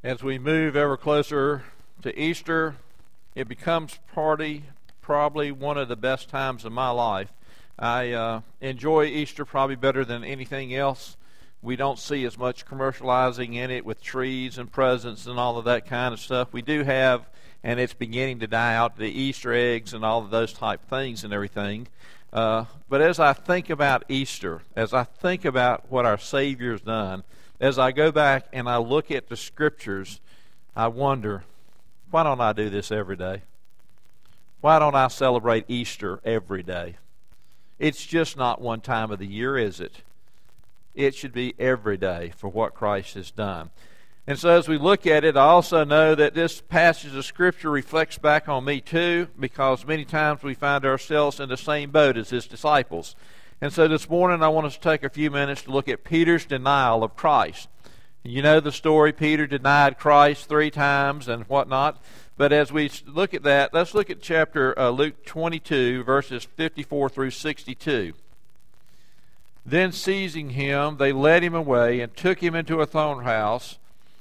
As we move ever closer to Easter, it becomes probably one of the best times of my life. I enjoy Easter probably better than anything else. We don't see as much commercializing in it with trees and presents and all of that kind of stuff. We do have, and it's beginning to die out, the Easter eggs and all of those type things and everything. But as I think about Easter, as I think about what our Savior's done, as I go back and I look at the Scriptures, I wonder, why don't I do this every day? Why don't I celebrate Easter every day? It's just not one time of the year, is it? It should be every day for what Christ has done. And so as we look at it, I also know that this passage of Scripture reflects back on me too, because many times we find ourselves in the same boat as his disciples. And so this morning I want us to take a few minutes to look at Peter's denial of Christ. You know the story, Peter denied Christ 3 times and whatnot. But as we look at that, let's look at chapter Luke 22, verses 54 through 62. Then seizing him, they led him away and took him into a throne house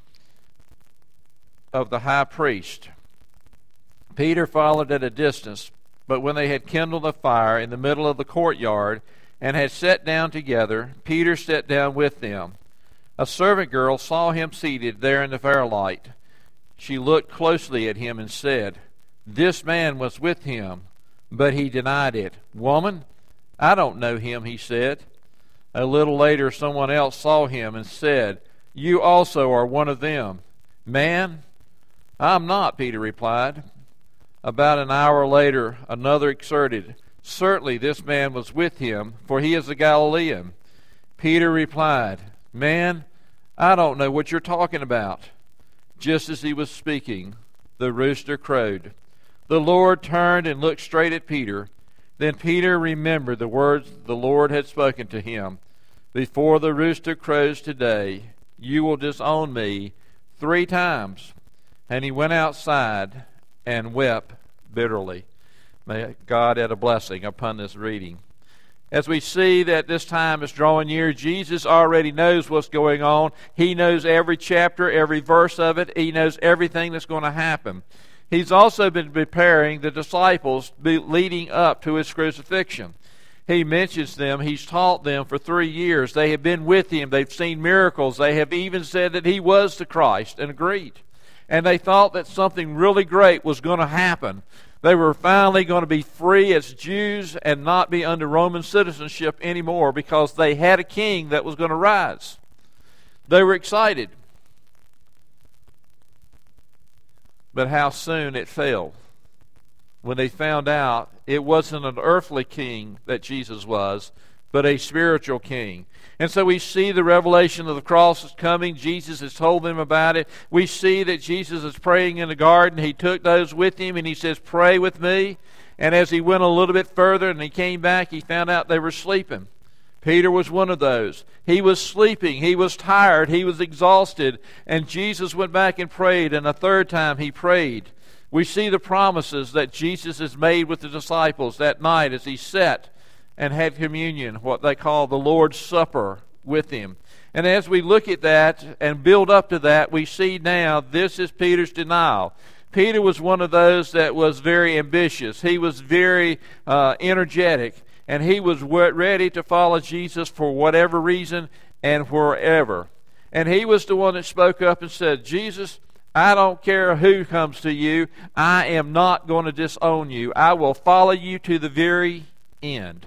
of the high priest. Peter followed at a distance, but when they had kindled a fire in the middle of the courtyard and had sat down together, Peter sat down with them. A servant girl saw him seated there in the firelight. She looked closely at him and said, "This man was with him." But he denied it. "Woman, I don't know him," he said. A little later someone else saw him and said, "You also are one of them." "Man, I'm not," Peter replied. About an hour later another asserted, "Certainly this man was with him, for he is a Galilean." Peter replied, "Man, I don't know what you're talking about." Just as he was speaking, the rooster crowed. The Lord turned and looked straight at Peter. Then Peter remembered the words the Lord had spoken to him. "Before the rooster crows today, you will disown me 3 times." And he went outside and wept bitterly. May God add a blessing upon this reading. As we see that this time is drawing near, Jesus already knows what's going on. He knows every chapter, every verse of it. He knows everything that's going to happen. He's also been preparing the disciples leading up to his crucifixion. He mentions them. He's taught them for 3 years. They have been with him. They've seen miracles. They have even said that he was the Christ and agreed. And they thought that something really great was going to happen. They were finally going to be free as Jews and not be under Roman citizenship anymore because they had a king that was going to rise. They were excited. But how soon it failed when they found out it wasn't an earthly king that Jesus was, but a spiritual king. And so we see the revelation of the cross is coming. Jesus has told them about it. We see that Jesus is praying in the garden. He took those with him and he says, "Pray with me." And as he went a little bit further and he came back, he found out they were sleeping. Peter was one of those. He was sleeping. He was tired. He was exhausted. And Jesus went back and prayed, and a 3rd time he prayed. We see the promises that Jesus has made with the disciples that night as he sat and had communion, what they call the Lord's Supper, with him. And as we look at that and build up to that, we see now this is Peter's denial. Peter was one of those that was very ambitious. He was very energetic, and he was ready to follow Jesus for whatever reason and wherever. And he was the one that spoke up and said, "Jesus, I don't care who comes to you. I am not going to disown you. I will follow you to the very end."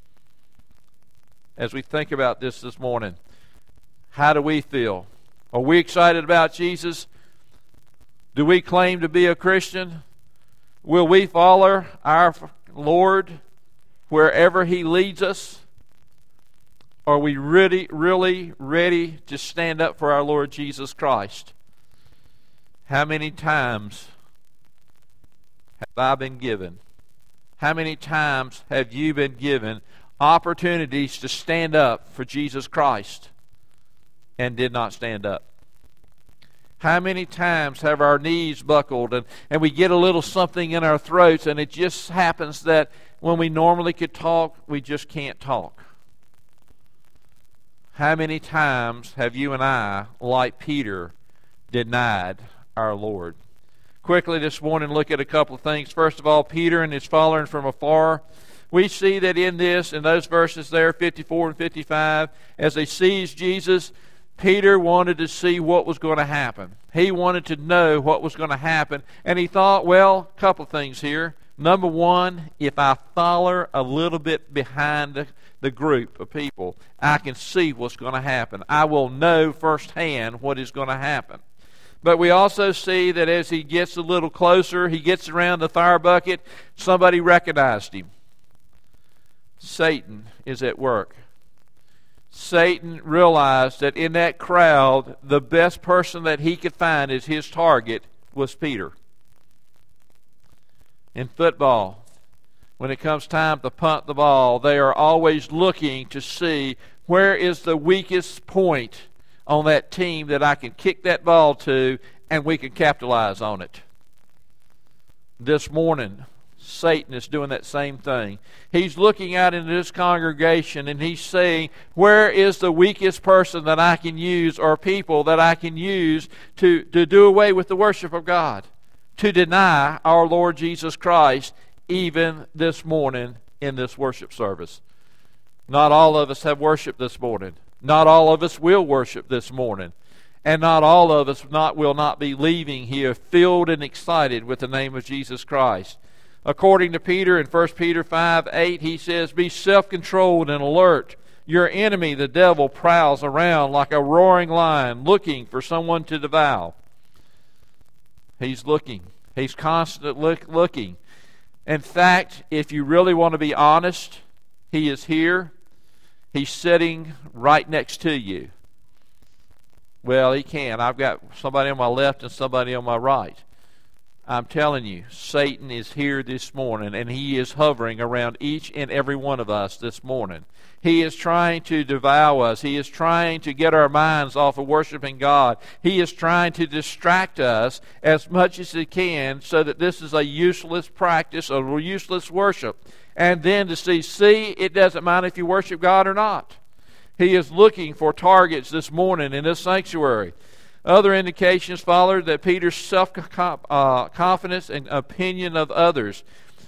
As we think about this morning, how do we feel? Are we excited about Jesus? Do we claim to be a Christian? Will we follow our Lord wherever he leads us? Are we really, really ready to stand up for our Lord Jesus Christ? How many times have I been given? How many times have you been given opportunities to stand up for Jesus Christ and did not stand up? How many times have our knees buckled and we get a little something in our throats, and it just happens that when we normally could talk, we just can't talk? How many times have you and I, like Peter, denied our Lord. Quickly this morning, look at a couple of things. First of all, Peter and his following from afar. We see that in those verses there, 54 and 55, as they seized Jesus, Peter wanted to see what was going to happen. He wanted to know what was going to happen. And he thought, well, a couple of things here. Number one, if I follow a little bit behind the group of people, I can see what's going to happen. I will know firsthand what is going to happen. But we also see that as he gets a little closer, he gets around the fire bucket, somebody recognized him. Satan is at work. Satan realized that in that crowd, the best person that he could find as his target was Peter. In football, when it comes time to punt the ball, they are always looking to see where is the weakest point on that team that I can kick that ball to and we can capitalize on it. This morning, Satan is doing that same thing. He's looking out into this congregation and he's saying, where is the weakest person that I can use or people that I can use to do away with the worship of God, to deny our Lord Jesus Christ, even this morning in this worship service. Not all of us have worshiped this morning. Not all of us will worship this morning. And not all of us will not be leaving here filled and excited with the name of Jesus Christ. According to Peter in 1 Peter 5:8, he says, be self-controlled and alert. Your enemy, the devil, prowls around like a roaring lion looking for someone to devour. He's looking. He's constantly looking. In fact, if you really want to be honest, he is here. He's sitting right next to you. Well, he can. I've got somebody on my left and somebody on my right. I'm telling you, Satan is here this morning, and he is hovering around each and every one of us this morning. He is trying to devour us. He is trying to get our minds off of worshiping God. He is trying to distract us as much as he can so that this is a useless practice, a useless worship. And then to see, it doesn't matter if you worship God or not. He is looking for targets this morning in this sanctuary. Other indications followed that Peter's self-confidence and opinion of others.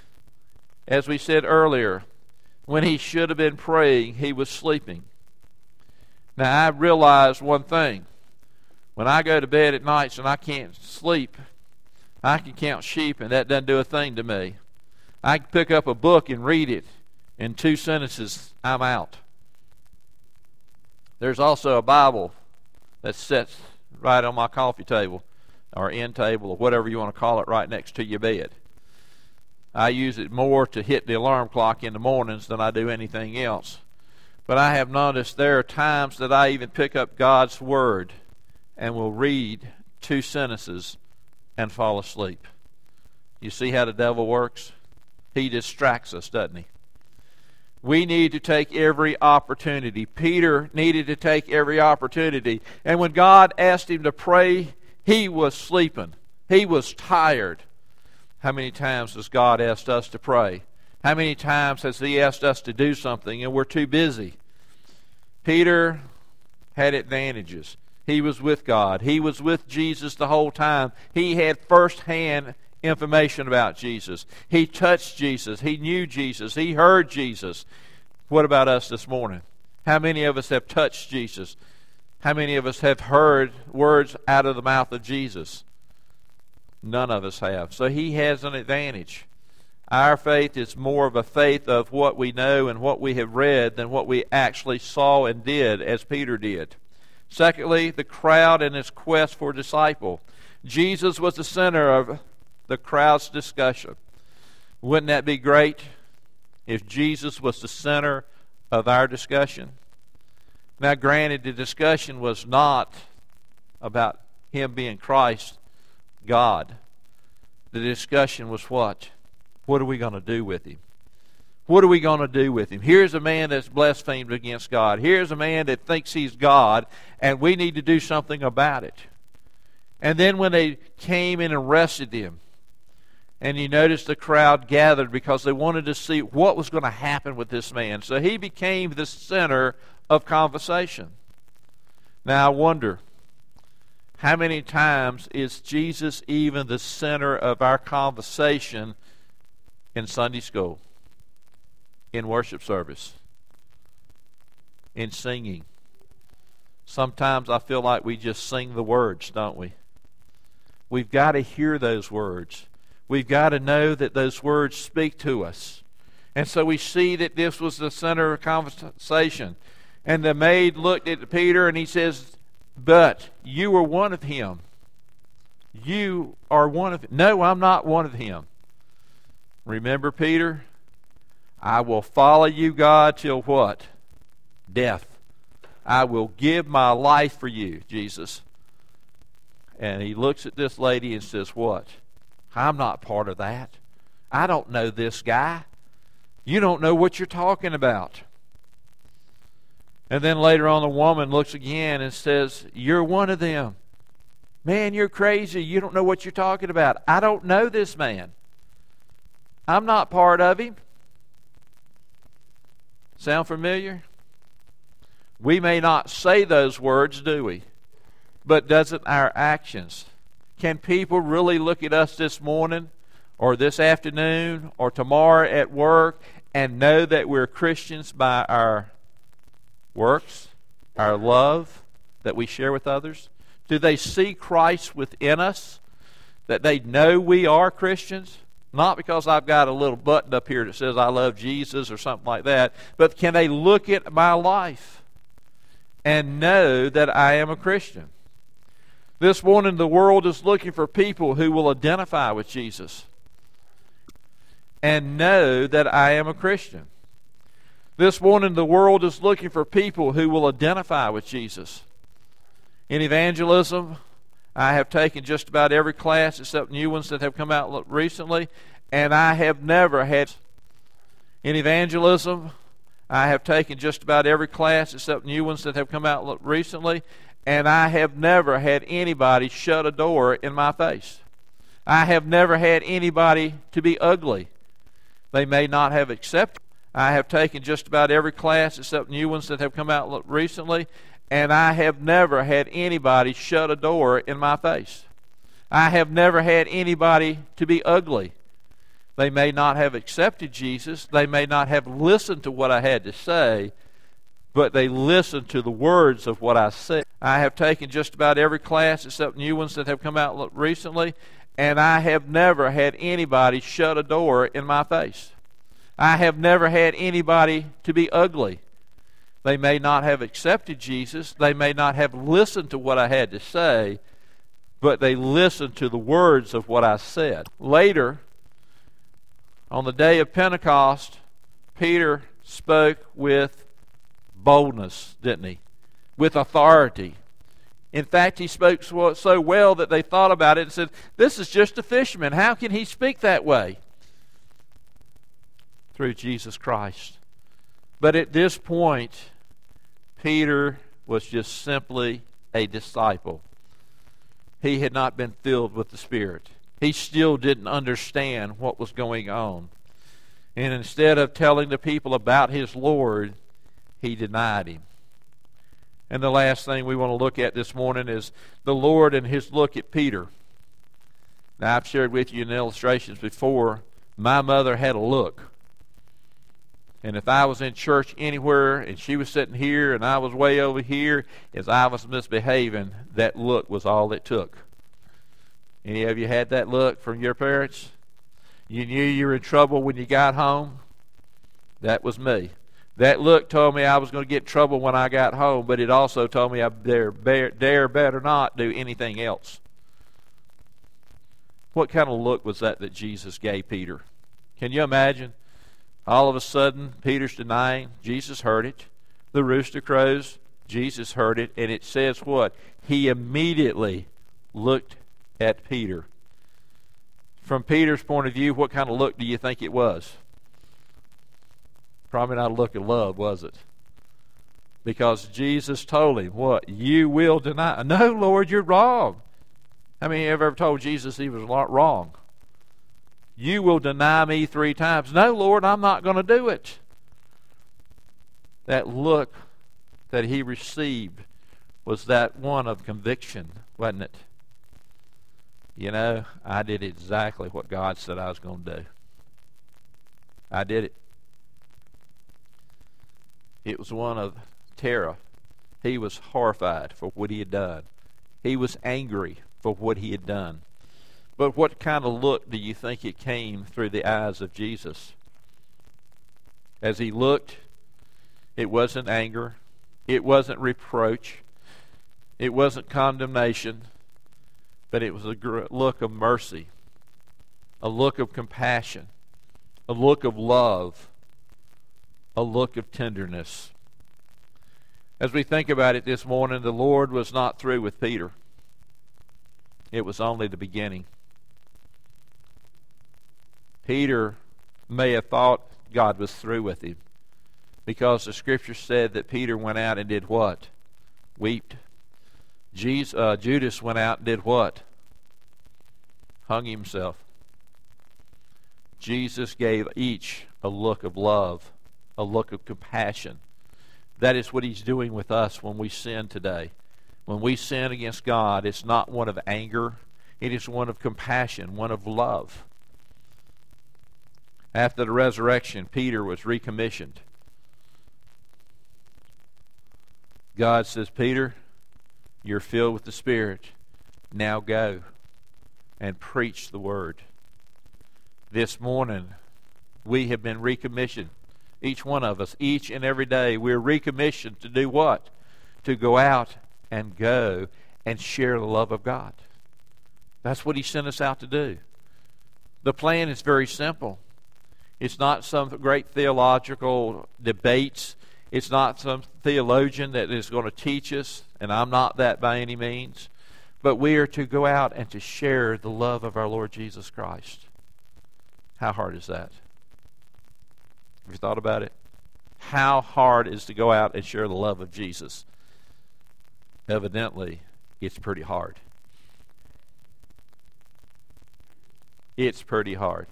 As we said earlier, when he should have been praying, he was sleeping. Now, I realize one thing. When I go to bed at nights and I can't sleep, I can count sheep, and that doesn't do a thing to me. I can pick up a book and read it. In 2 sentences, I'm out. There's also a Bible that sits right on my coffee table or end table or whatever you want to call it right next to your bed. I use it more to hit the alarm clock in the mornings than I do anything else. But I have noticed there are times that I even pick up God's Word and will read 2 sentences and fall asleep. You see how the devil works? He distracts us, doesn't he? We need to take every opportunity. Peter needed to take every opportunity. And when God asked him to pray, he was sleeping. He was tired. How many times has God asked us to pray? How many times has he asked us to do something and we're too busy? Peter had advantages. He was with God. He was with Jesus the whole time. He had first-hand information about Jesus. He touched Jesus. He knew Jesus. He heard Jesus. What about us this morning? How many of us have touched Jesus? How many of us have heard words out of the mouth of Jesus? None of us have. So he has an advantage. Our faith is more of a faith of what we know and what we have read than what we actually saw and did, as Peter did. Secondly, the crowd and its quest for a disciple. Jesus was the center of the crowd's discussion. Wouldn't that be great if Jesus was the center of our discussion? Now, granted, the discussion was not about him being Christ, God. The discussion was what? What are we going to do with him? What are we going to do with him? Here's a man that's blasphemed against God. Here's a man that thinks he's God, and we need to do something about it. And then when they came and arrested him, and you notice the crowd gathered because they wanted to see what was going to happen with this man. So he became the center of conversation. Now I wonder, How many times is Jesus even the center of our conversation in Sunday school, in worship service, in singing? Sometimes I feel like we just sing the words, don't we? We've got to hear those words. We've got to know that those words speak to us. And so we see that this was the center of conversation. And the maid looked at Peter and he says, "But you were one of him." You are one of him. No, I'm not one of him. Remember, Peter? I will follow you, God, till what? Death. I will give my life for you, Jesus. And he looks at this lady and says, what? I'm not part of that. I don't know this guy. You don't know what you're talking about. And then later on, the woman looks again and says, you're one of them. Man, you're crazy. You don't know what you're talking about. I don't know this man. I'm not part of him. Sound familiar? We may not say those words, do we? But doesn't our actions? Can people really look at us this morning or this afternoon or tomorrow at work and know that we're Christians by our works, our love that we share with others? Do they see Christ within us? That they know we are Christians? Not because I've got a little button up here that says I love Jesus or something like that, but can they look at my life and know that I am a Christian? This morning the world is looking for people who will identify with Jesus and know that I am a Christian. This morning the world is looking for people who will identify with Jesus. In evangelism, I have taken just about every class except new ones that have come out recently, and I have never had... In evangelism, I have taken just about every class except new ones that have come out recently, and I have never had anybody shut a door in my face. I have never had anybody to be ugly. They may not have accepted. I have taken just about every class except new ones that have come out recently, and I have never had anybody shut a door in my face. I have never had anybody to be ugly. They may not have accepted Jesus. They may not have listened to what I had to say, but they listened to the words of what I said. I have taken just about every class except new ones that have come out recently, and I have never had anybody shut a door in my face. I have never had anybody to be ugly. They may not have accepted Jesus. They may not have listened to what I had to say, but they listened to the words of what I said. Later, on the day of Pentecost, Peter spoke with boldness, didn't he? With authority. In fact, he spoke so well that they thought about it and said, this is just a fisherman. How can he speak that way? Through Jesus Christ. But at this point, Peter was just simply a disciple. He had not been filled with the Spirit. He still didn't understand what was going on. And instead of telling the people about his Lord, he denied him. And the last thing we want to look at this morning is the Lord and his look at Peter. Now, I've shared with you in illustrations before, my mother had a look. And if I was in church anywhere and she was sitting here and I was way over here, as I was misbehaving, that look was all it took. Any of you had that look from your parents? You knew you were in trouble when you got home? That was me. That look told me I was going to get in trouble when I got home, but it also told me I dare better not do anything else. What kind of look was that Jesus gave Peter? Can you imagine? All of a sudden, Peter's denying. Jesus heard it. The rooster crows. Jesus heard it. And it says what? He immediately looked at Peter. From Peter's point of view, what kind of look do you think it was? Probably not a look of love, was it? Because Jesus told him, what? You will deny. No, Lord, you're wrong. How many of you have ever told Jesus he was wrong? You will deny me 3 times. No, Lord, I'm not going to do it. That look that he received was that one of conviction, wasn't it? You know, I did exactly what God said I was going to do. I did it. It was one of terror. He was horrified for what he had done. He was angry for what he had done. But what kind of look do you think it came through the eyes of Jesus? As he looked, it wasn't anger. It wasn't reproach. It wasn't condemnation. But it was a look of mercy, a look of compassion, a look of love, a look of tenderness. As we think about it this morning, the Lord was not through with Peter. It was only the beginning. Peter may have thought God was through with him, because the Scripture said that Peter went out and did what? Wept. Judas went out and did what? Hung himself. Jesus gave each a look of love, a look of compassion. That is what he's doing with us when we sin today. When we sin against God, it's not one of anger. It is one of compassion, one of love. After the resurrection, Peter was recommissioned. God says, Peter, you're filled with the Spirit. Now go and preach the Word. This morning, we have been recommissioned. Each one of us, each and every day, we're recommissioned to do what? To go out and go and share the love of God. That's what he sent us out to do. The plan is very simple. It's not some great theological debates. It's not some theologian that is going to teach us, and I'm not that by any means. But we are to go out and to share the love of our Lord Jesus Christ. How hard is that? Have you thought about it? How hard is to go out and share the love of Jesus? Evidently, it's pretty hard. It's pretty hard.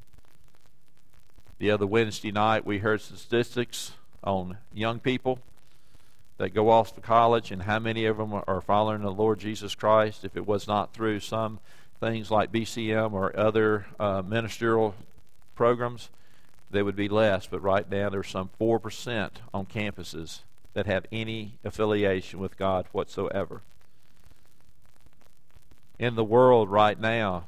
The other Wednesday night, we heard statistics on young people that go off to college and how many of them are following the Lord Jesus Christ. If it was not through some things like BCM or other ministerial programs, there would be less. But right now, there's some 4% on campuses that have any affiliation with God whatsoever. In the world right now,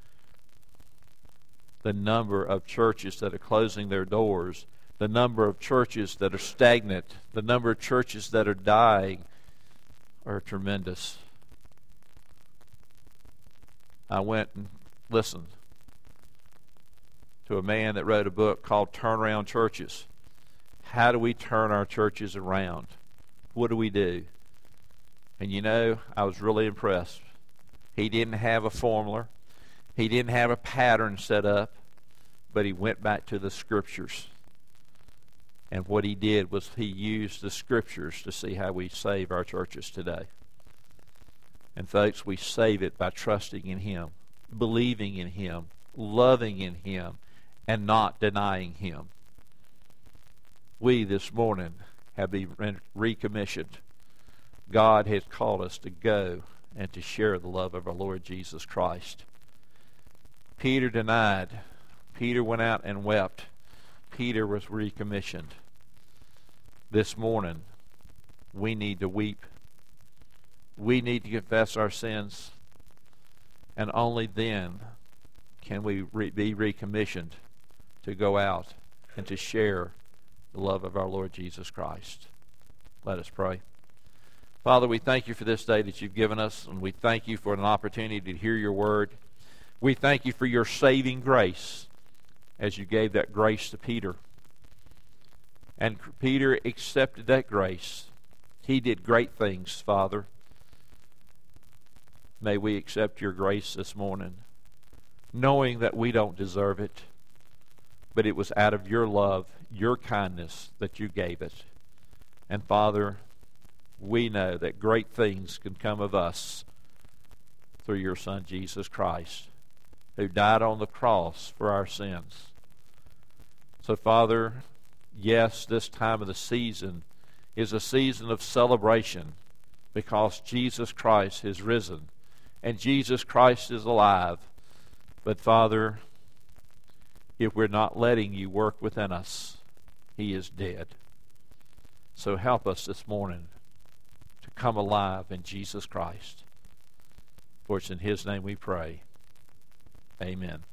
the number of churches that are closing their doors, the number of churches that are stagnant, the number of churches that are dying are tremendous. I went and listened to a man that wrote a book called Turnaround Churches. How do we turn our churches around? What do we do? And you know, I was really impressed. He didn't have a formula. He didn't have a pattern set up, but he went back to the Scriptures. And what he did was he used the Scriptures to see how we save our churches today. And folks, we save it by trusting in Him, believing in Him, loving in Him, and not denying Him. We this morning have been recommissioned. God has called us to go and to share the love of our Lord Jesus Christ. Peter denied. Peter went out and wept. Peter was recommissioned. This morning, we need to weep. We need to confess our sins. And only then can we be recommissioned to go out and to share the love of our Lord Jesus Christ. Let us pray. Father, we thank you for this day that you've given us, and we thank you for an opportunity to hear your word. We thank you for your saving grace as you gave that grace to Peter. And Peter accepted that grace. He did great things, Father. May we accept your grace this morning, knowing that we don't deserve it, but it was out of your love, your kindness, that you gave it. And Father, we know that great things can come of us through your Son, Jesus Christ, who died on the cross for our sins. So, Father, yes, this time of the season is a season of celebration. because Jesus Christ is risen and Jesus Christ is alive. But Father, if we're not letting you work within us, he is dead. So help us this morning to come alive in Jesus Christ. For it's in his name we pray. Amen.